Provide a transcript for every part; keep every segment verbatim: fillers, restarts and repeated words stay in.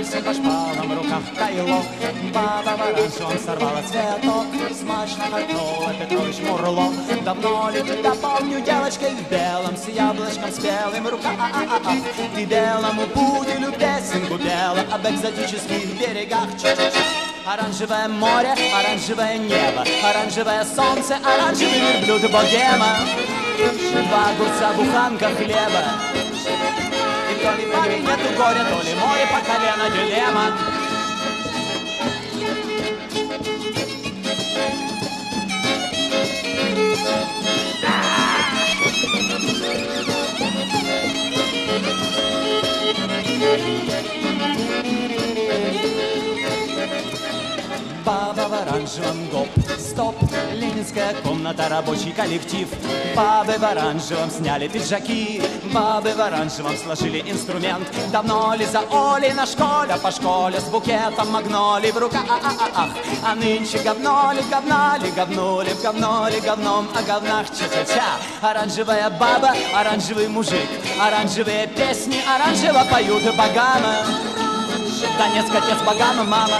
пальцем по шпалам, в руках кайло. Баба в оранжевом сорвала цветок, смачно харкнула Петрович Мурло. Давно ли тебя помню девочкой в белом, с яблочком спелым в руках? Ты белому пуделю песенку пела об экзотических берегах. Оранжевое море, оранжевое небо, оранжевое солнце, оранжевый верблюд богема. Два огурца, буханка хлеба. И то ли парень нету горя, то ли море по колено дилемма. Баба в оранжевом гоп, стоп, ленинская комната, рабочий коллектив. Бабы в оранжевом сняли пиджаки, бабы в оранжевом сложили инструмент. Давно ли за Олей на школе, по школе с букетом магнолий в руках? А нынче говно ли, говна ли, говнули, в говно ли, говном о говнах ча-ча-ча. Оранжевая баба, оранжевый мужик, оранжевые песни, оранжево поют богама. Танец, отец, богама, мама.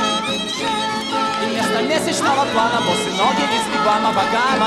И вместо месячного плана боссы ноги из вигвама богама.